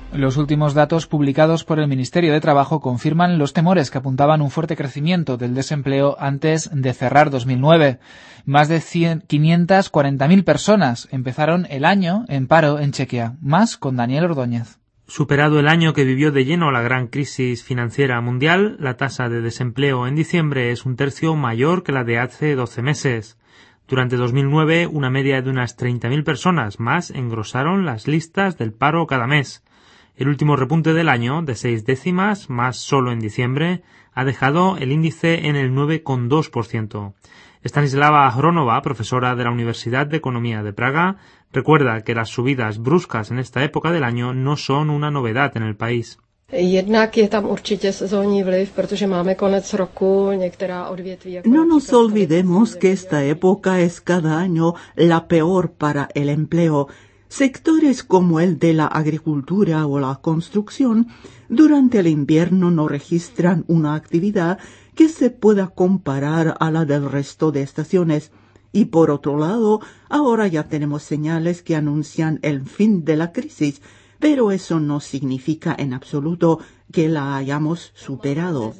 Los últimos datos publicados por el Ministerio de Trabajo confirman los temores que apuntaban un fuerte crecimiento del desempleo antes de cerrar 2009. Más de 540.000 personas empezaron el año en paro en Chequia. Más con Daniel Ordóñez. Superado el año que vivió de lleno la gran crisis financiera mundial, la tasa de desempleo en diciembre es un tercio mayor que la de hace 12 meses. Durante 2009, una media de unas 30.000 personas más engrosaron las listas del paro cada mes. El último repunte del año, de 6 décimas, más solo en diciembre, ha dejado el índice en el 9,2%. Stanislava Hronova, profesora de la Universidad de Economía de Praga, recuerda que las subidas bruscas en esta época del año no son una novedad en el país. No nos olvidemos que esta época es cada año la peor para el empleo. Sectores como el de la agricultura o la construcción durante el invierno no registran una actividad que se pueda comparar a la del resto de estaciones. Y por otro lado, ahora ya tenemos señales que anuncian el fin de la crisis, pero eso no significa en absoluto que la hayamos superado.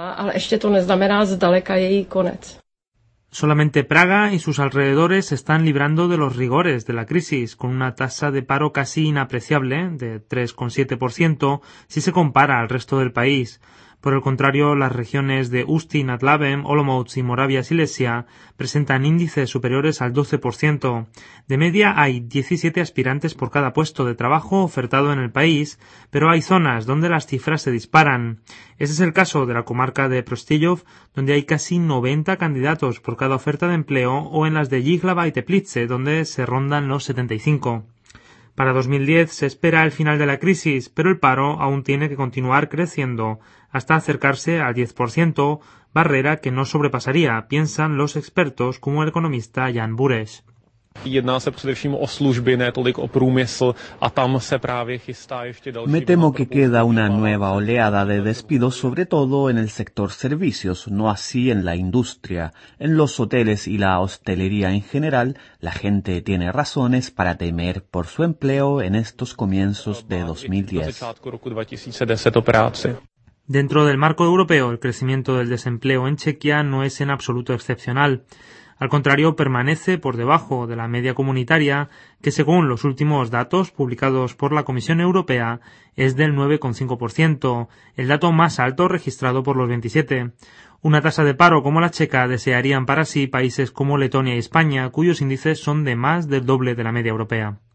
Solamente Praga y sus alrededores se están librando de los rigores de la crisis, con una tasa de paro casi inapreciable, de 3,7%, si se compara al resto del país. Por el contrario, las regiones de Ústí nad Labem, Olomouc y Moravia Silesia presentan índices superiores al 12%. De media hay 17 aspirantes por cada puesto de trabajo ofertado en el país, pero hay zonas donde las cifras se disparan. Ese es el caso de la comarca de Prostějov, donde hay casi 90 candidatos por cada oferta de empleo, o en las de Jihlava y Teplice, donde se rondan los 75. Para 2010 se espera el final de la crisis, pero el paro aún tiene que continuar creciendo hasta acercarse al 10%, barrera que no sobrepasaría, piensan los expertos como el economista Jan Bureš. Me temo que queda una nueva oleada de despidos, sobre todo en el sector servicios, no así en la industria. En los hoteles y la hostelería en general, la gente tiene razones para temer por su empleo en estos comienzos de 2010. Dentro del marco europeo, el crecimiento del desempleo en Chequia no es en absoluto excepcional. Al contrario, permanece por debajo de la media comunitaria, que según los últimos datos publicados por la Comisión Europea es del 9,5%, el dato más alto registrado por los 27. Una tasa de paro como la checa desearían para sí países como Letonia y España, cuyos índices son de más del doble de la media europea.